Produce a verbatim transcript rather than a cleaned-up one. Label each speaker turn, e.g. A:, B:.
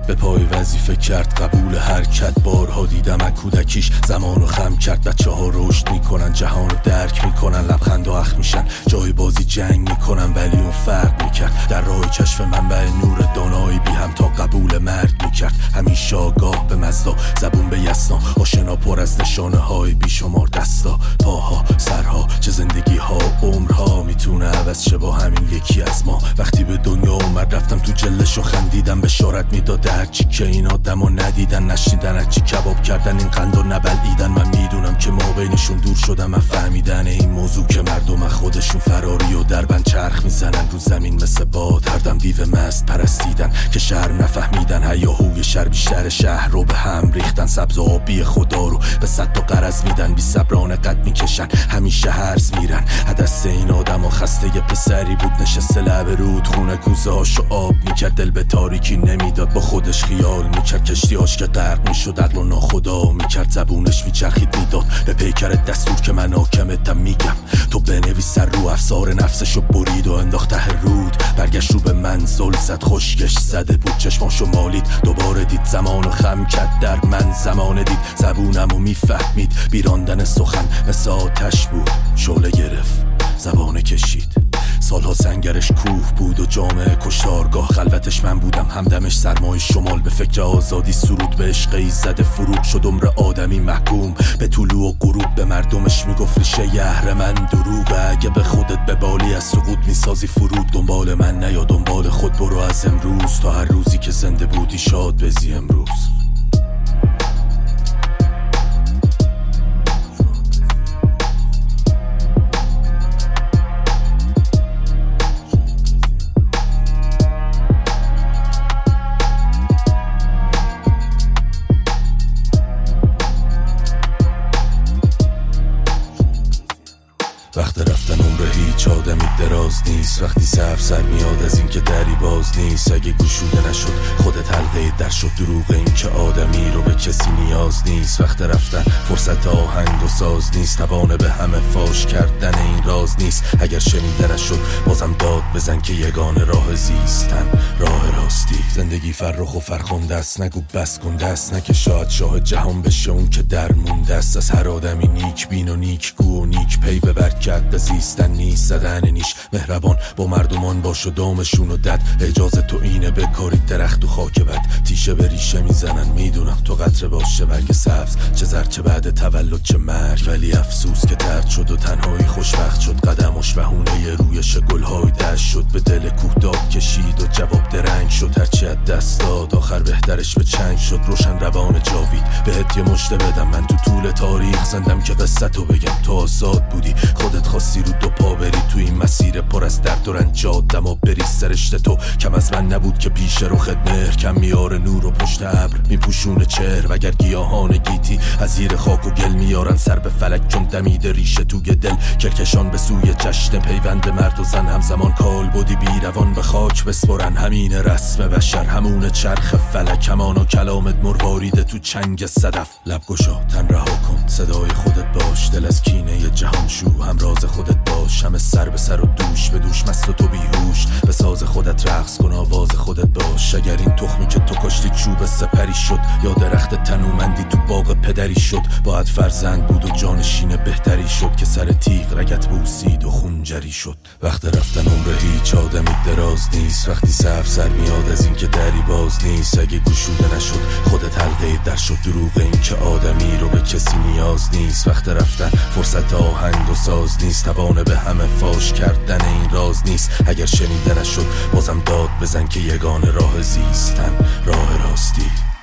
A: به پای وظیفه کرد قبول حرکت. بارها دیدم از کودکیش زمانو خم کرد. بچه ها رشد میکنن، جهانو درک میکنن، لبخند و اخ میشن، جای بازی جنگ میکنن، ولی اون فرق میکرد. در راه کشف منبع نور دانایی بی هم تا قبول مرگ میکرد. همیشه آگاه به مزدا، زبون به یسنا، آشنا پر از نشانه های بیشمار. دستا، پاها، سرها، چه زندگی ها، عمرها میتونه عوض شه با همین یکی از ما. وقتی به دنیا اومد رفتم تو جلش و خندیدم، بشارت میداد هرچی که این آدمو ندیدن نشنیدن، هرچی کباب کردن این قندو نبلعیدن. من میدونم که ما بینشون دور شدم، من فهمیدن این موضوع که مردم از خودشون فراری و دربند چرخ میزنن رو زمین مثل باد. هر دم دیو مست پرستیدن که شهر نفهمیدن، هیاهوی شهر بیشتر شهر رو به هم ریختن. سبز و آبی خدا رو به صد تا قرض میدن، بی صبرانه قد میکشن، همیشه هرز میرن. حدث این آدم و خسته یه پسری بود نشسته لب رود، خونه کوزه هاشو آب میکرد، دل به تاریکی نمیداد، با خودش خیال میکرد. کشتیاش که غرق میشد عقل و ناخدا میکرد، زبونش میچرخید میداد به پیکر دستور که من حاکمتم میگم تو بنویس. سر رو افسار نفسشو برید و انداخت ته رود، برگشت رو به منزل زد، خشکش زده بود، چشماشو مالید، دوباره دید زمانو خم کرد در من. زمان دید زبونمو میفهمید، بیراندن سخن مثل آتش بود، شعله گرفت زبانه کشید. سالها سنگرش کوه بود و جامعه کشتارگاه، خلوتش من بودم، همدمش سرمای شمال. به فکر آزادی سرود به عشقی زده فروغ شد عمر آدمی محکوم به طلوع و غروب. به مردمش میگفت ریشه یهر من دروغه، اگه به خودت به بالی از سقوط میسازی فرود. دنبال من نیا دنبال خود برو از امروز، تا هر روزی که زنده بودی شاد بزی امروز. وقت رفتن عمر هیچ آدمی دراز نیست، وقتی سر سر میاد از این که دری باز نیست. اگه گشوده نشد خودت حلقه در شد، دروغ این که آدمی رو به کسی نیاز نیست. وقت رفتن فرصت آهنگ و ساز نیست، توانه به همه فاش کردن این راز نیست. اگر شنیده نشد بازم داد بزن که یگان راه زیستن راه راستی. زندگی فرخ و فرخنده است، نگو بس کنده است، نه که شاید شاه جهان بشه اون که در مونده است. از هر آدمی نیک بین و نیک گو و نیک پی ببر، کرد زیستن نیست زدن نیش. مهربان با مردمان باش و دامشون و دد، اجاز تو اینه بکاری درخت و خاک بد. تیشه به ریشه میزنن میدونم تو قطره باشه برگ سبز، چه زر چه بعد تولد چه مرگ. ولی افسوس که ترد شد و تنهایی خوشبخت شد، قدمش بهونه رویش گلهای دشت شد. به دل کوه داد کشید و جواب درنگ شد، هرچی از دست داد آخر بهترش به چنگ شد. روشن روان جاوید بهت یه مشته بدم، من تو طول تاریخ زندم که قصتو بگم. تو آزاد بودی خودت خواستی رو دو پا بری تو این مسیر پر از درد و رنج، آدم و بری سرشت تو کم از من نبود که پیش رو خدمر کم میاره نور و پشت ابر میپوشونه چهر. وگر گیاهان گیتی از زیر خاک و گل میارن سر به فلک، چون دمیده ریشه توی دل کرکشان به سوی جشن پیوند مرد و زن. همزمان کال بودی بیروان به خاک بسپرن، همین رسم بشر همون چرخ فلک. همان و کلامت مرواریده تو چنگ صدف. لب گشا تن رها کن صدای خودت باش، دل از کینه جهان شو، هم راز خودت باش. همه سر به سر و دوش به دوش مست و تو بیهوش، به ساز خودت رقص کن آواز خودت باش. اگر این تخمی که تو کاشتی چوب سپری شد، یا درخت تنومندی تو باغ پدری شد، باید فرزند بود و جانشین بهتری شد که سر تیغ رگت بوسید و خونجری شد. وقت رفتن عمر هیچ آدمی دراز نیست، وقتی سر سر میاد از این که دری باز نیست. اگه گشوده نشد خودت حلقه در شد، دروغ این که آدمی رو به کسی نیاز نیست. وقت رفتن فرصت آهنگ و ساز نیست، توانه به همه فاش کردن این راز نیست. اگر شنیده نشد بازم داد بزن که یگان راه زیستن راه راستی.